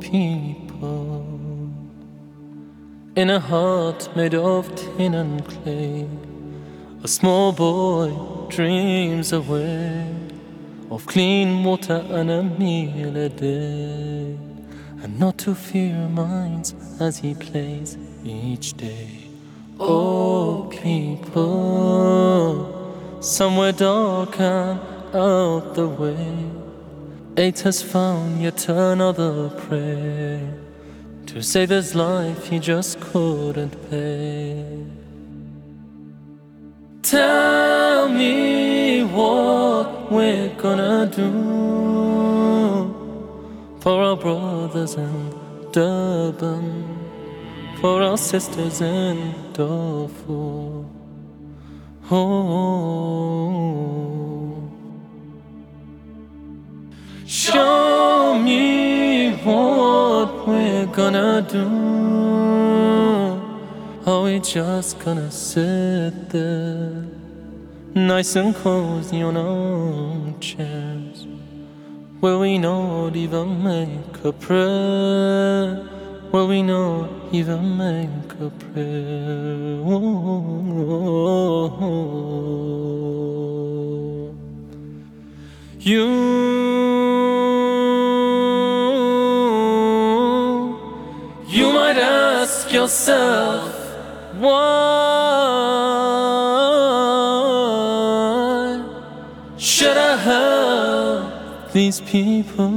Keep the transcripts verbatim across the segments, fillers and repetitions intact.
people, in a heart made of tin and clay, a small boy dreams away of clean water and a meal a day, and not to fear minds as he plays each day. Oh people, somewhere dark and out the way, eight has found yet another prey to save his life he just couldn't pay. Tell me what we're gonna do for our brothers in Durban, for our sisters in Darfur. Oh, show me what we're gonna do. Are we just gonna sit there, nice and cozy on our chairs? Will we not even make a prayer? Will we not even make a prayer? Oh, you, you might ask yourself, why should I help these people?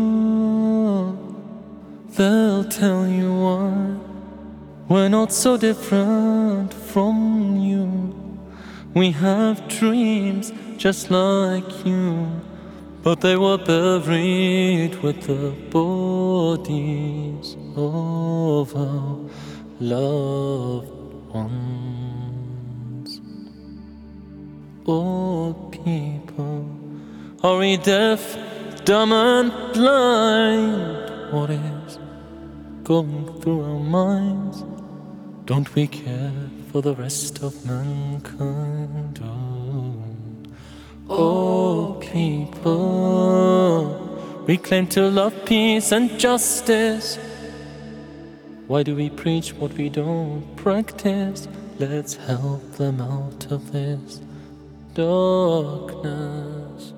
They'll tell you why. We're not so different from you. We have dreams just like you, but they were buried with the bodies of our loved ones. Oh people, are we deaf, dumb and blind? What is going through our minds? Don't we care for the rest of mankind? Oh, oh people, we claim to love peace and justice. Why do we preach what we don't practice? Let's help them out of this darkness.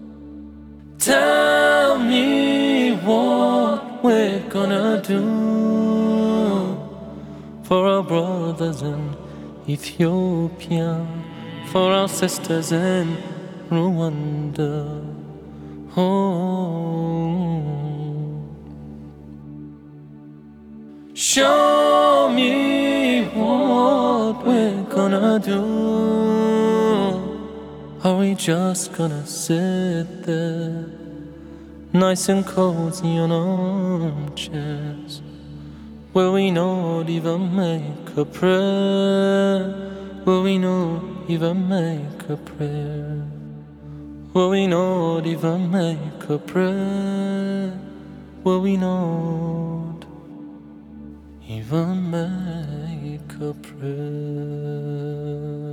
Tell me what we're gonna do for our brothers in Ethiopia, for our sisters in Rwanda. Oh, show me what we're gonna do. Are we just gonna sit there, nice and cozy on armchairs? Will we not even make a prayer? Will we not even make a prayer? Will we not even make a prayer? Will we not even make a prayer?